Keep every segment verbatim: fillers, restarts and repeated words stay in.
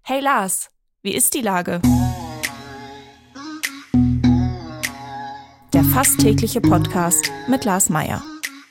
Hey Lars, wie ist die Lage? Der fast tägliche Podcast mit Lars Meyer.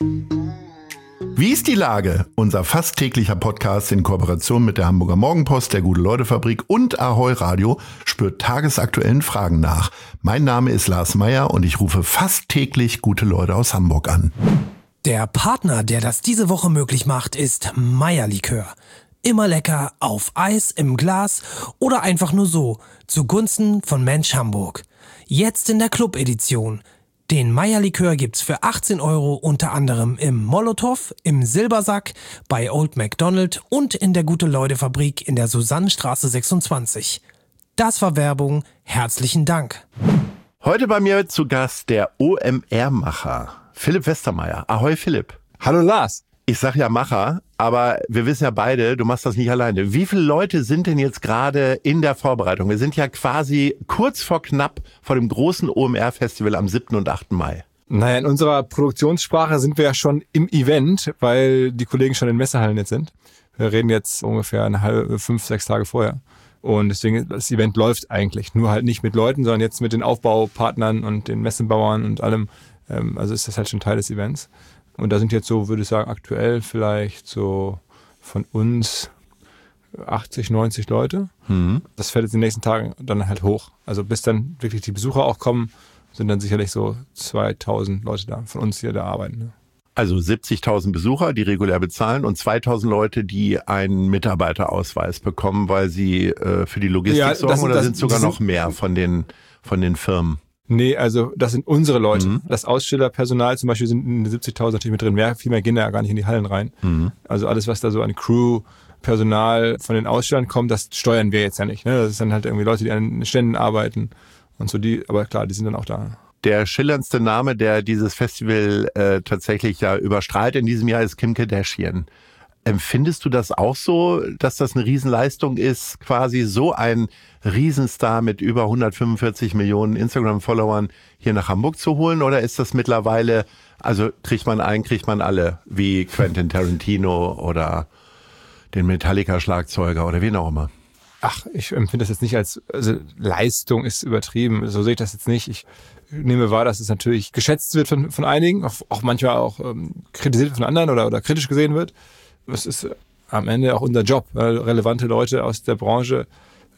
Wie ist die Lage? Unser fast täglicher Podcast in Kooperation mit der Hamburger Morgenpost, der Gute-Leute-Fabrik und Ahoi Radio spürt tagesaktuellen Fragen nach. Mein Name ist Lars Meyer und ich rufe fast täglich gute Leute aus Hamburg an. Der Partner, der das diese Woche möglich macht, ist Meyer Likör. Immer lecker, auf Eis, im Glas oder einfach nur so, zugunsten von Mensch Hamburg. Jetzt in der Club-Edition. Den Meyer Likör gibt's für achtzehn Euro unter anderem im Molotow, im Silbersack, bei Old MacDonald und in der Gute-Leute-Fabrik in der Susannenstraße sechsundzwanzig. Das war Werbung. Herzlichen Dank. Heute bei mir zu Gast der O M R-Macher, Philipp Westermeier. Ahoi Philipp. Hallo Lars. Ich sag ja Macher, aber wir wissen ja beide, du machst das nicht alleine. Wie viele Leute sind denn jetzt gerade in der Vorbereitung? Wir sind ja quasi kurz vor knapp vor dem großen O M R-Festival am siebten und achten Mai. Naja, in unserer Produktionssprache sind wir ja schon im Event, weil die Kollegen schon in Messehallen jetzt sind. Wir reden jetzt ungefähr eine halbe, fünf, sechs Tage vorher. Und deswegen, das Event läuft eigentlich. Nur halt nicht mit Leuten, sondern jetzt mit den Aufbaupartnern und den Messebauern und allem. Also ist das halt schon Teil des Events. Und da sind jetzt so, würde ich sagen, aktuell vielleicht so von uns achtzig, neunzig Leute. Mhm. Das fällt jetzt in den nächsten Tagen dann halt hoch. Also bis dann wirklich die Besucher auch kommen, sind dann sicherlich so zweitausend Leute da, von uns, die da arbeiten. Ne? Also siebzigtausend Besucher, die regulär bezahlen und zweitausend Leute, die einen Mitarbeiterausweis bekommen, weil sie äh, für die Logistik ja, sorgen, das, oder das, sind sogar sind, noch mehr von den, von den Firmen? Nee, also das sind unsere Leute. Mhm. Das Ausstellerpersonal zum Beispiel sind in den siebzigtausend natürlich mit drin. Mehr, viel mehr gehen da ja gar nicht in die Hallen rein. Mhm. Also alles, was da so an Crew, Personal von den Ausstellern kommt, das steuern wir jetzt ja nicht. Ne? Das sind halt irgendwie Leute, die an den Ständen arbeiten und so. Die, aber klar, die sind dann auch da. Der schillerndste Name, der dieses Festival äh, tatsächlich ja überstrahlt in diesem Jahr, ist Kim Kardashian. Empfindest du das auch so, dass das eine Riesenleistung ist, quasi so ein Riesenstar mit über hundertfünfundvierzig Millionen Instagram-Followern hier nach Hamburg zu holen? Oder ist das mittlerweile, also kriegt man einen, kriegt man alle, wie Quentin Tarantino oder den Metallica-Schlagzeuger oder wen auch immer? Ach, ich empfinde das jetzt nicht als, also Leistung ist übertrieben, so sehe ich das jetzt nicht. Ich nehme wahr, dass es natürlich geschätzt wird von, von einigen, auch, auch manchmal auch ähm, kritisiert von anderen oder, oder kritisch gesehen wird. Es ist am Ende auch unser Job, relevante Leute aus der Branche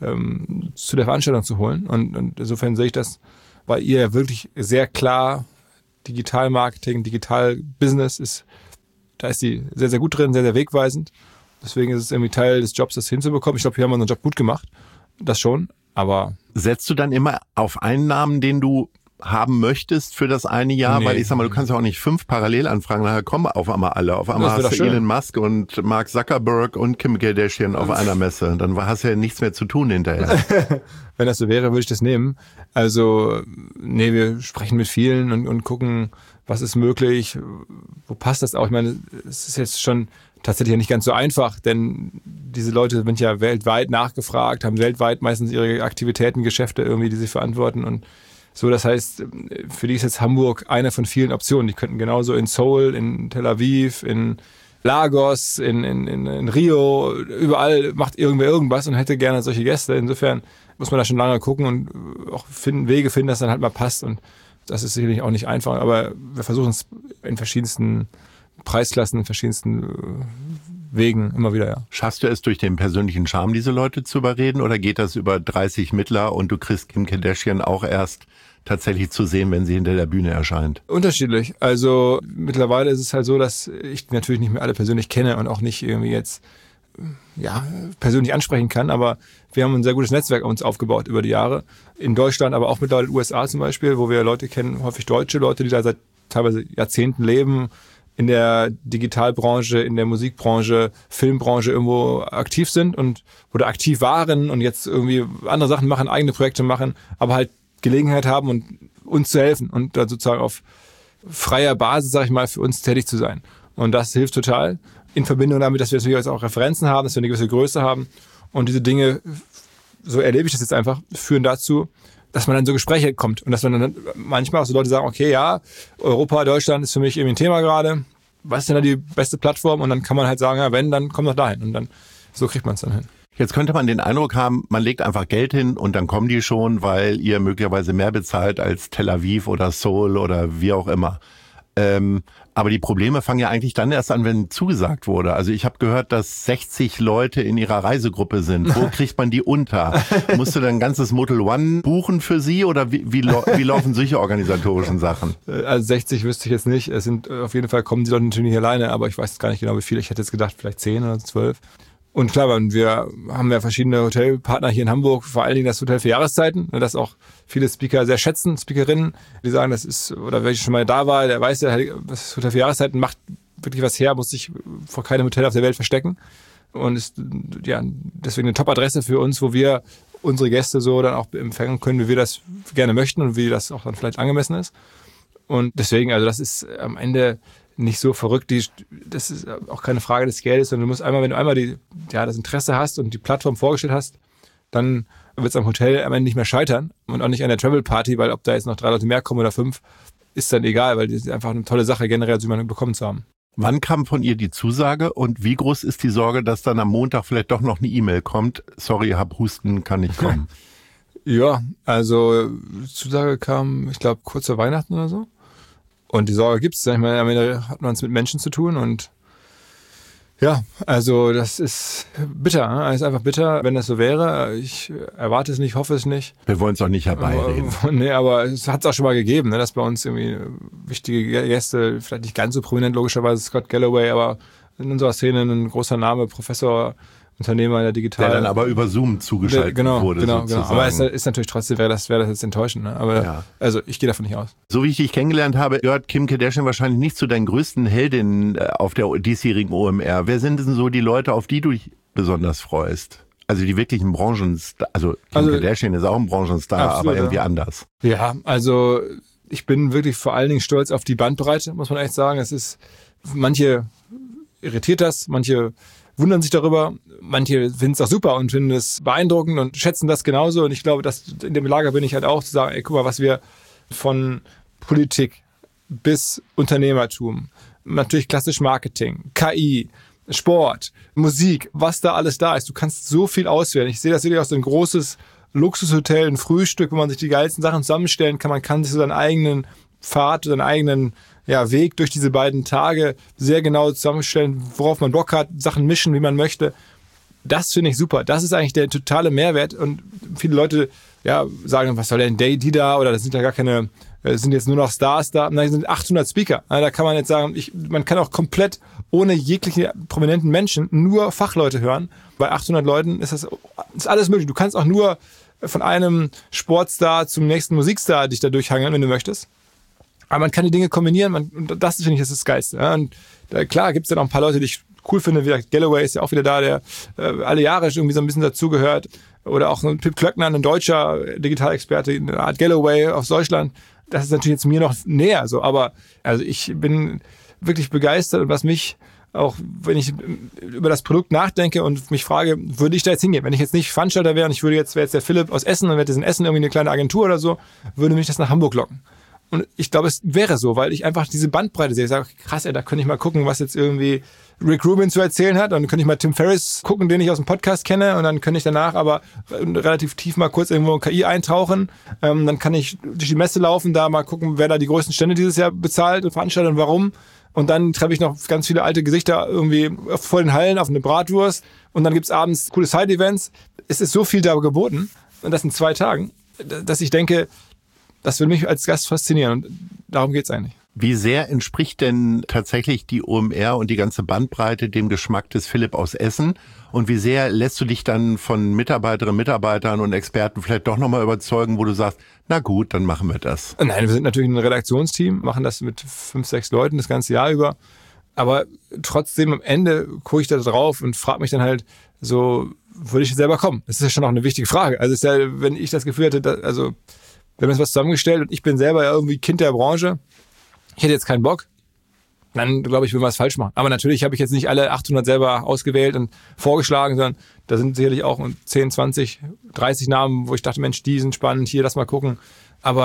ähm, zu der Veranstaltung zu holen. Und, und insofern sehe ich das bei ihr wirklich sehr klar. Digital-Marketing, Digital-Business ist, da ist sie sehr, sehr gut drin, sehr, sehr wegweisend. Deswegen ist es irgendwie Teil des Jobs, das hinzubekommen. Ich glaube, hier haben wir unseren Job gut gemacht. Das schon, aber... Setzt du dann immer auf einen Namen, den du haben möchtest für das eine Jahr? Nee. Weil ich sag mal, du kannst ja auch nicht fünf parallel anfragen, nachher kommen auf einmal alle. Auf einmal hast du schön. Elon Musk und Mark Zuckerberg und Kim Kardashian auf einer Messe. Dann hast du ja nichts mehr zu tun hinterher. Wenn das so wäre, würde ich das nehmen. Also, nee, wir sprechen mit vielen und, und gucken, was ist möglich, wo passt das auch. Ich meine, es ist jetzt schon tatsächlich nicht ganz so einfach, denn diese Leute sind ja weltweit nachgefragt, haben weltweit meistens ihre Aktivitäten, Geschäfte irgendwie, die sie verantworten und so, das heißt, für die ist jetzt Hamburg eine von vielen Optionen. Die könnten genauso in Seoul, in Tel Aviv, in Lagos, in, in, in, in Rio, überall macht irgendwer irgendwas und hätte gerne solche Gäste. Insofern muss man da schon lange gucken und auch finden, Wege finden, dass dann halt mal passt. Und das ist sicherlich auch nicht einfach, aber wir versuchen es in verschiedensten Preisklassen, in verschiedensten Wegen immer wieder, ja. Schaffst du es durch den persönlichen Charme, diese Leute zu überreden, oder geht das über dreißig Mittler und du kriegst Kim Kardashian auch erst tatsächlich zu sehen, wenn sie hinter der Bühne erscheint? Unterschiedlich. Also mittlerweile ist es halt so, dass ich natürlich nicht mehr alle persönlich kenne und auch nicht irgendwie jetzt ja persönlich ansprechen kann, aber wir haben ein sehr gutes Netzwerk uns aufgebaut über die Jahre. In Deutschland, aber auch mittlerweile in den U S A zum Beispiel, wo wir Leute kennen, häufig deutsche Leute, die da seit teilweise Jahrzehnten leben, in der Digitalbranche, in der Musikbranche, Filmbranche irgendwo aktiv sind und oder aktiv waren und jetzt irgendwie andere Sachen machen, eigene Projekte machen, aber halt Gelegenheit haben und uns zu helfen und da sozusagen auf freier Basis, sag ich mal, für uns tätig zu sein. Und das hilft total in Verbindung damit, dass wir natürlich auch Referenzen haben, dass wir eine gewisse Größe haben und diese Dinge, so erlebe ich das jetzt einfach, führen dazu, dass man dann so Gespräche kommt und dass man dann manchmal auch so Leute sagen, okay, ja, Europa, Deutschland ist für mich irgendwie ein Thema gerade. Was ist denn da die beste Plattform? Und dann kann man halt sagen, ja, wenn, dann komm doch dahin. Und dann so kriegt man es dann hin. Jetzt könnte man den Eindruck haben, man legt einfach Geld hin und dann kommen die schon, weil ihr möglicherweise mehr bezahlt als Tel Aviv oder Seoul oder wie auch immer. Ähm, aber die Probleme fangen ja eigentlich dann erst an, wenn zugesagt wurde. Also ich habe gehört, dass sechzig Leute in ihrer Reisegruppe sind. Wo kriegt man die unter? Musst du dann ein ganzes Motel One buchen für sie oder wie, wie, wie laufen solche organisatorischen Sachen? Also sechzig wüsste ich jetzt nicht. Es sind auf jeden Fall kommen die Leute natürlich nicht alleine, aber ich weiß gar nicht genau, wie viele. Ich hätte jetzt gedacht, vielleicht zehn oder zwölf. Und klar, wir haben ja verschiedene Hotelpartner hier in Hamburg, vor allen Dingen das Hotel für Jahreszeiten, das auch viele Speaker sehr schätzen, Speakerinnen, die sagen, das ist, oder wer schon mal da war, der weiß ja, das Hotel für Jahreszeiten macht wirklich was her, muss sich vor keinem Hotel auf der Welt verstecken und ist ja deswegen eine Top-Adresse für uns, wo wir unsere Gäste so dann auch empfangen können, wie wir das gerne möchten und wie das auch dann vielleicht angemessen ist. Und deswegen, also das ist am Ende nicht so verrückt. Die, das ist auch keine Frage des Geldes, sondern du musst einmal, wenn du einmal die, ja, das Interesse hast und die Plattform vorgestellt hast, dann wird es am Hotel am Ende nicht mehr scheitern und auch nicht an der Travel Party, weil ob da jetzt noch drei Leute mehr kommen oder fünf, ist dann egal, weil das ist einfach eine tolle Sache, generell so jemanden bekommen zu haben. Wann kam von ihr die Zusage und wie groß ist die Sorge, dass dann am Montag vielleicht doch noch eine E-Mail kommt? Sorry, hab Husten, kann nicht kommen. Ja, also Zusage kam, ich glaube, kurz vor Weihnachten oder so. Und die Sorge gibt's. Ich meine, am Ende hat man es mit Menschen zu tun und ja, also das ist bitter. Es ist einfach bitter, wenn das so wäre. Ich erwarte es nicht, hoffe es nicht. Wir wollen es auch nicht herbeireden. Aber, nee, aber es hat es auch schon mal gegeben, ne, dass bei uns irgendwie wichtige Gäste, vielleicht nicht ganz so prominent logischerweise Scott Galloway, aber in unserer Szene ein großer Name, Professor, Unternehmer in der Digital. Der dann aber über Zoom zugeschaltet genau, wurde. Genau, sozusagen. genau. Aber es ist natürlich trotzdem, wäre das, wäre das jetzt enttäuschend. Ne? Aber ja. Also ich gehe davon nicht aus. So wie ich dich kennengelernt habe, gehört Kim Kardashian wahrscheinlich nicht zu deinen größten Heldinnen auf der diesjährigen O M R. Wer sind denn so die Leute, auf die du dich besonders freust? Also die wirklichen Branchenstar. Also Kim also, Kardashian ist auch ein Branchenstar, absolut, aber irgendwie ja. anders. Ja, also ich bin wirklich vor allen Dingen stolz auf die Bandbreite, muss man echt sagen. Es ist, manche irritiert das, manche wundern sich darüber, manche finden es auch super und finden es beeindruckend und schätzen das genauso. Und ich glaube, dass in dem Lager bin ich halt auch zu sagen, ey, guck mal, was wir von Politik bis Unternehmertum, natürlich klassisch Marketing, K I, Sport, Musik, was da alles da ist. Du kannst so viel auswählen. Ich sehe das wirklich aus so ein großes Luxushotel, ein Frühstück, wo man sich die geilsten Sachen zusammenstellen kann. Man kann sich so seinen eigenen Pfad, seinen eigenen ja, Weg durch diese beiden Tage sehr genau zusammenstellen, worauf man Bock hat, Sachen mischen, wie man möchte. Das finde ich super. Das ist eigentlich der totale Mehrwert. Und viele Leute ja, sagen, was soll denn die da? Oder das sind ja gar keine, das sind jetzt nur noch Stars da. Nein, das sind achthundert Speaker. Da kann man jetzt sagen, ich, man kann auch komplett ohne jegliche prominenten Menschen nur Fachleute hören. Bei achthundert Leuten ist das ist alles möglich. Du kannst auch nur von einem Sportstar zum nächsten Musikstar dich da durchhangeln, wenn du möchtest. Aber man kann die Dinge kombinieren, man, und das finde ich, das ist das Geilste. Ja, und da, klar gibt es dann auch ein paar Leute, die ich cool finde, wie Galloway ist ja auch wieder da, der äh, alle Jahre irgendwie so ein bisschen dazugehört. Oder auch ein Pip Klöckner, ein deutscher Digitalexperte, eine Art Galloway aus Deutschland. Das ist natürlich jetzt mir noch näher. So. Aber also ich bin wirklich begeistert und was mich auch, wenn ich über das Produkt nachdenke und mich frage, würde ich da jetzt hingehen? Wenn ich jetzt nicht Veranstalter wäre und ich würde jetzt, wäre jetzt der Philipp aus Essen und wäre jetzt in Essen irgendwie eine kleine Agentur oder so, würde mich das nach Hamburg locken. Und ich glaube, es wäre so, weil ich einfach diese Bandbreite sehe. Ich sage, krass, ey, da könnte ich mal gucken, was jetzt irgendwie Rick Rubin zu erzählen hat. Und dann könnte ich mal Tim Ferriss gucken, den ich aus dem Podcast kenne. Und dann könnte ich danach aber relativ tief mal kurz irgendwo in K I eintauchen. Ähm, dann kann ich durch die Messe laufen, da mal gucken, wer da die größten Stände dieses Jahr bezahlt und veranstaltet und warum. Und dann treffe ich noch ganz viele alte Gesichter irgendwie vor den Hallen auf eine Bratwurst. Und dann gibt's abends coole Side-Events. Es ist so viel da geboten. Und das in zwei Tagen, dass ich denke, das würde mich als Gast faszinieren und darum geht's eigentlich. Wie sehr entspricht denn tatsächlich die O M R und die ganze Bandbreite dem Geschmack des Philipp aus Essen? Und wie sehr lässt du dich dann von Mitarbeiterinnen, Mitarbeitern und Experten vielleicht doch nochmal überzeugen, wo du sagst, na gut, dann machen wir das? Nein, wir sind natürlich ein Redaktionsteam, machen das mit fünf, sechs Leuten das ganze Jahr über. Aber trotzdem am Ende gucke ich da drauf und frage mich dann halt so, würde ich selber kommen? Das ist ja schon auch eine wichtige Frage. Also ist ja, wenn ich das Gefühl hätte, dass, also wir haben jetzt was zusammengestellt und ich bin selber irgendwie Kind der Branche, ich hätte jetzt keinen Bock, dann glaube ich, würden wir was falsch machen. Aber natürlich habe ich jetzt nicht alle achthundert selber ausgewählt und vorgeschlagen, sondern da sind sicherlich auch zehn, zwanzig, dreißig Namen, wo ich dachte, Mensch, die sind spannend, hier, lass mal gucken. Aber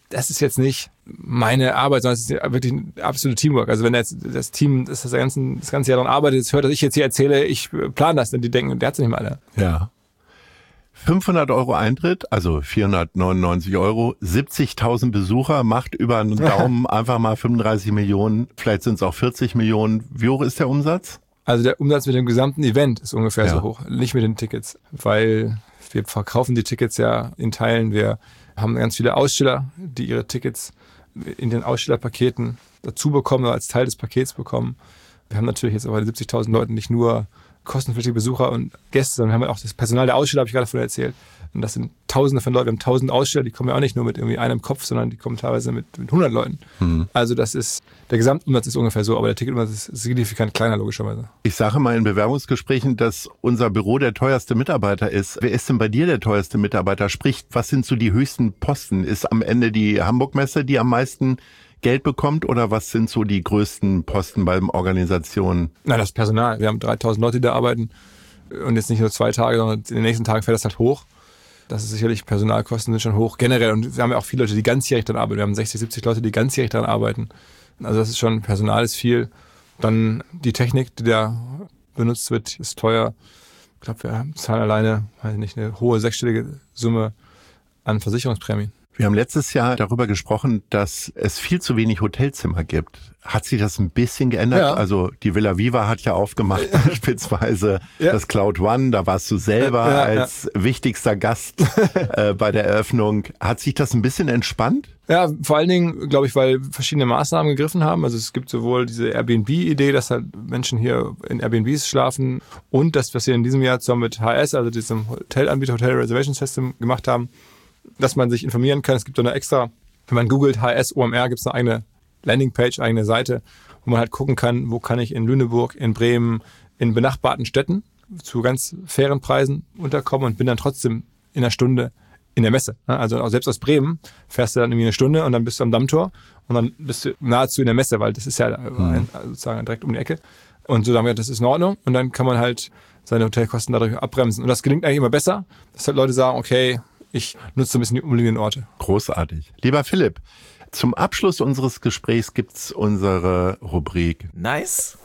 das ist jetzt nicht meine Arbeit, sondern es ist wirklich ein absolutes Teamwork. Also wenn jetzt das Team das, das, ganze, das ganze Jahr daran arbeitet, jetzt hört, dass ich jetzt hier erzähle, ich plane das, dann die denken, der hat es nicht mal alle. Ja. fünfhundert Euro Eintritt, also vierhundertneunundneunzig Euro, siebzigtausend Besucher, macht über einen Daumen einfach mal fünfunddreißig Millionen, vielleicht sind es auch vierzig Millionen. Wie hoch ist der Umsatz? Also der Umsatz mit dem gesamten Event ist ungefähr Ja. so hoch, nicht mit den Tickets, weil wir verkaufen die Tickets ja in Teilen. Wir haben ganz viele Aussteller, die ihre Tickets in den Ausstellerpaketen dazu bekommen oder als Teil des Pakets bekommen. Wir haben natürlich jetzt aber bei den siebzigtausend Leuten nicht nur kostenpflichtige Besucher und Gäste, sondern wir haben auch das Personal der Aussteller, habe ich gerade vorhin erzählt. Und das sind Tausende von Leuten. Wir haben tausend Aussteller, die kommen ja auch nicht nur mit irgendwie einem Kopf, sondern die kommen teilweise mit, mit hundert Leuten. Mhm. Also das ist, der Gesamtumsatz ist ungefähr so, aber der Ticketumsatz ist signifikant kleiner, logischerweise. Ich sage mal in Bewerbungsgesprächen, dass unser Büro der teuerste Mitarbeiter ist. Wer ist denn bei dir der teuerste Mitarbeiter? Sprich, was sind so die höchsten Posten? Ist am Ende die Hamburg-Messe, die am meisten Geld bekommt, oder was sind so die größten Posten bei Organisationen? Nein, das Personal. Wir haben dreitausend Leute, die da arbeiten und jetzt nicht nur zwei Tage, sondern in den nächsten Tagen fällt das halt hoch. Das ist sicherlich, Personalkosten sind schon hoch generell und wir haben ja auch viele Leute, die ganzjährig daran arbeiten. Wir haben sechzig, siebzig Leute, die ganzjährig daran arbeiten. Also das ist schon, Personal ist viel. Dann die Technik, die da benutzt wird, ist teuer. Ich glaube, wir zahlen alleine, weiß nicht, eine hohe sechsstellige Summe an Versicherungsprämien. Wir haben letztes Jahr darüber gesprochen, dass es viel zu wenig Hotelzimmer gibt. Hat sich das ein bisschen geändert? Ja. Also die Villa Viva hat ja aufgemacht, beispielsweise Ja. das Cloud One, da warst du selber Ja, ja, als ja. wichtigster Gast äh, bei der Eröffnung. Hat sich das ein bisschen entspannt? Ja, vor allen Dingen, glaube ich, weil verschiedene Maßnahmen gegriffen haben. Also es gibt sowohl diese Airbnb-Idee, dass halt Menschen hier in Airbnbs schlafen und das, was wir in diesem Jahr zusammen mit H S, also diesem Hotelanbieter, Hotel Reservation System, gemacht haben, dass man sich informieren kann. Es gibt so eine extra, wenn man googelt H S O M R, gibt es eine eigene Landingpage, eigene Seite, wo man halt gucken kann, wo kann ich in Lüneburg, in Bremen, in benachbarten Städten zu ganz fairen Preisen unterkommen und bin dann trotzdem in einer Stunde in der Messe. Also auch selbst aus Bremen fährst du dann irgendwie eine Stunde und dann bist du am Dammtor und dann bist du nahezu in der Messe, weil das ist ja ein, sozusagen direkt um die Ecke. Und so sagen wir, das ist in Ordnung und dann kann man halt seine Hotelkosten dadurch abbremsen. Und das gelingt eigentlich immer besser, dass halt Leute sagen, okay, ich nutze ein bisschen die umliegenden Orte. Großartig. Lieber Philipp, zum Abschluss unseres Gesprächs gibt's unsere Rubrik Nice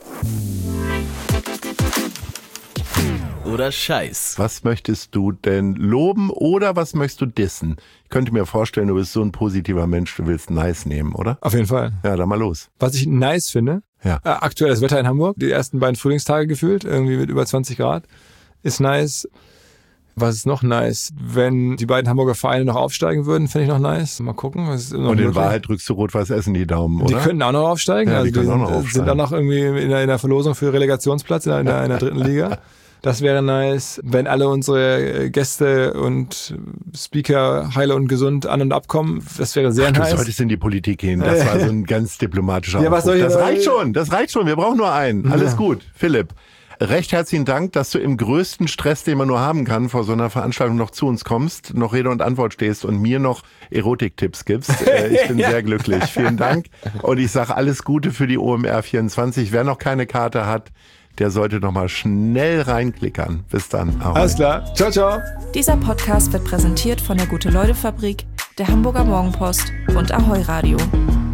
oder Scheiß. Was möchtest du denn loben oder was möchtest du dissen? Ich könnte mir vorstellen, du bist so ein positiver Mensch, du willst nice nehmen, oder? Auf jeden Fall. Ja, dann mal los. Was ich nice finde, Ja. äh, aktuelles Wetter in Hamburg, die ersten beiden Frühlingstage gefühlt, irgendwie mit über zwanzig Grad, ist nice. Was ist noch nice? Wenn die beiden Hamburger Vereine noch aufsteigen würden, fände ich noch nice. Mal gucken. Was ist noch Und in möglich? Wahrheit drückst du Rot-Weiß Essen die Daumen, oder? Die könnten auch noch aufsteigen. Ja, die also können die auch noch sind, aufsteigen. sind auch noch irgendwie in der, in der Verlosung für Relegationsplatz in der, in der, in der dritten Liga. Das wäre nice. Wenn alle unsere Gäste und Speaker heile und gesund an- und abkommen, das wäre sehr Ach, du nice. solltest in die Politik gehen. Das war so ein ganz diplomatischer Ja, was Aufruf. soll ich Das denn- reicht schon, das reicht schon. Wir brauchen nur einen. Alles Ja. gut. Philipp, recht herzlichen Dank, dass du im größten Stress, den man nur haben kann, vor so einer Veranstaltung noch zu uns kommst, noch Rede und Antwort stehst und mir noch Erotiktipps gibst. Äh, Ich bin Ja. sehr glücklich. Vielen Dank. Und ich sage alles Gute für die O M R vierundzwanzig. Wer noch keine Karte hat, der sollte noch mal schnell reinklickern. Bis dann. Ahoi. Alles klar. Ciao, ciao. Dieser Podcast wird präsentiert von der Gute-Leute-Fabrik, der Hamburger Morgenpost und Ahoi Radio.